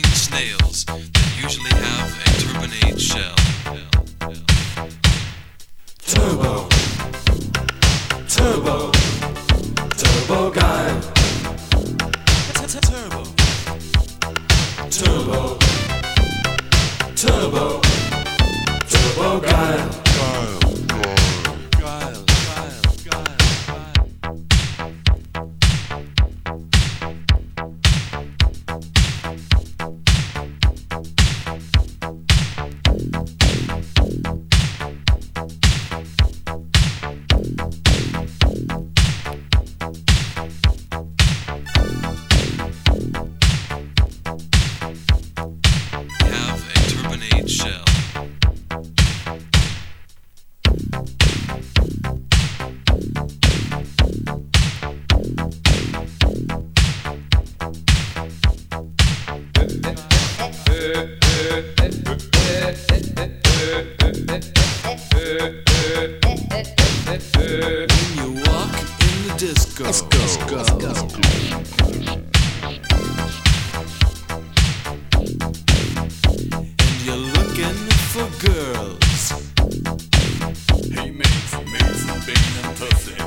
snails that usually have a turbinate shell. Turbo, turbo, turbo guy. Turbo, Turbo, turbo, turbo guy. have a turbinate shell. When you walk in the disco, and you're looking for girls. Hey mates, Bane and Tussy.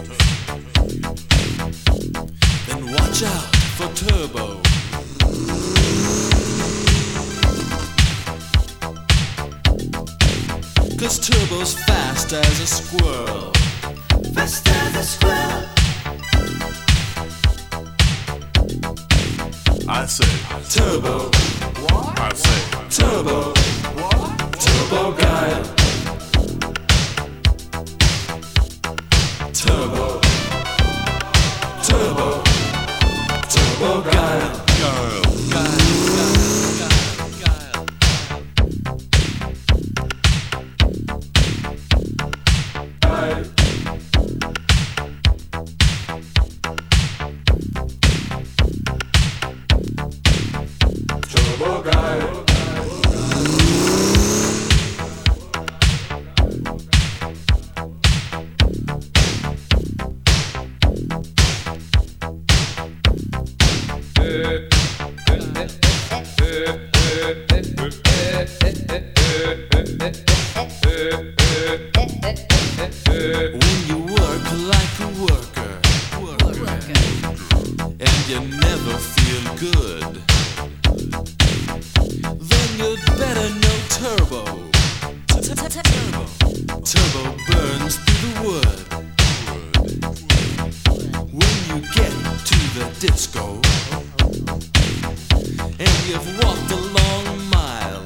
Then watch out for Turbo. Cause Turbo's fast as a squirrel. Fast as a squirrel. I say, Turbo, I say, turbo, turbo guy. Turbo, turbo, turbo guy. Turbo guy. When you work like a worker, and you never feel good, then you'd better know Turbo. Turbo burns through the wood. When you get to the disco, and you've walked a long mile,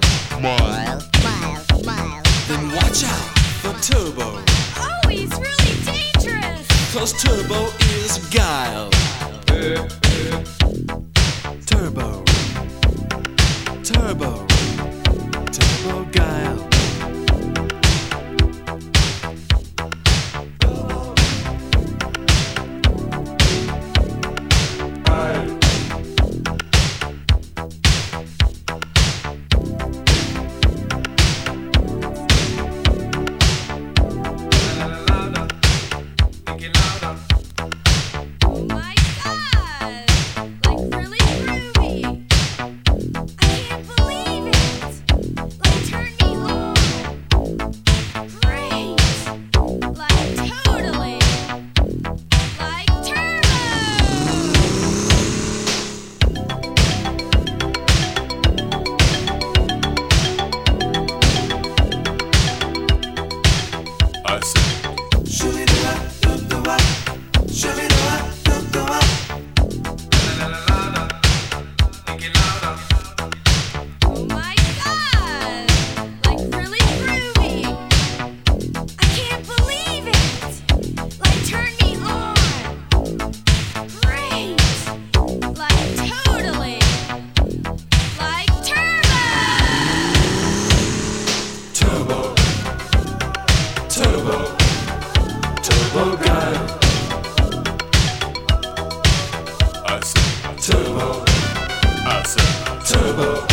then watch out for Turbo. Oh, he's really dangerous! Cause Turbo is guile. Turbo, turbo, turbo guile. Oh my god! Like really groovy! I can't believe it! Like turn me on! Great! Like totally! Like turbo! I say, Oh my god! Like really groovy! I can't believe it! Like turn me on! Great! Like totally! Like turbo! Turbo, turbo, turbo guy. I say, Turbo, I say, turbo,